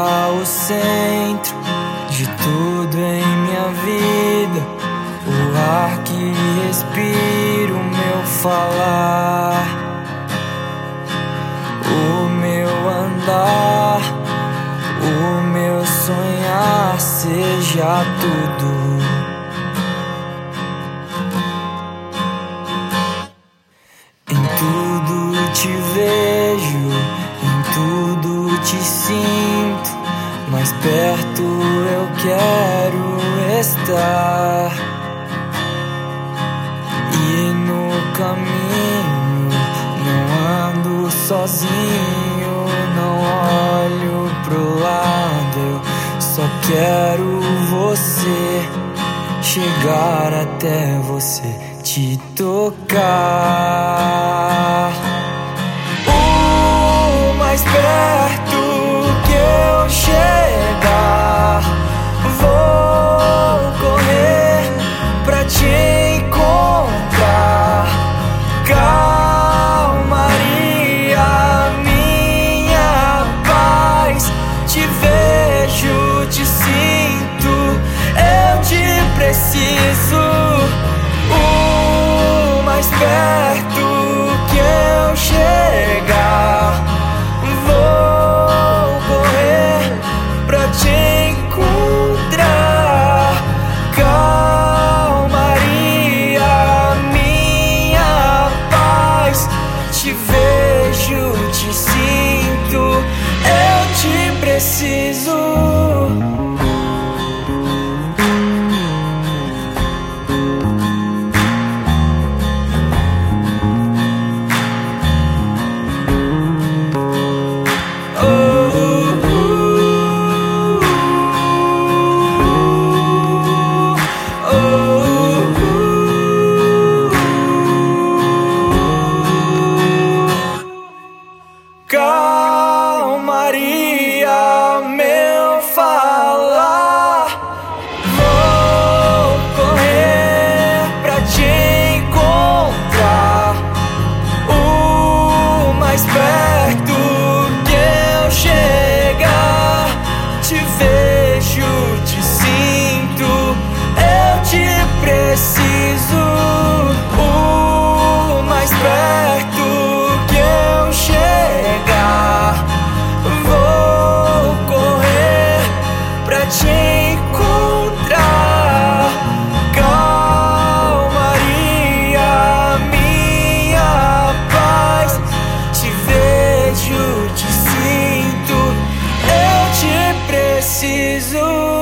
será o centro de tudo em minha vida, o ar que respiro, o meu falar, o meu andar, o meu sonhar, seja tudo. Em tudo te vejo, em tudo te sinto, mais perto eu quero estar. E no caminho não ando sozinho, não olho pro lado, eu só quero você, chegar até você, te tocar. O mais perto que eu chegar, vou correr pra te encontrar. Calmaria, minha paz, te vejo, te sinto, eu te preciso. Mais perto que eu chegar, vou correr pra te encontrar. Calmaria, minha paz, te vejo, te sinto, eu te preciso. Calmaria, meu falar, vou correr pra te encontrar. O mais perto que eu chegar, te vejo, te sinto, eu te preciso. O mais perto que eu chegar, vou correr pra te encontrar. Calmaria, minha paz, te vejo, te sinto, eu te preciso.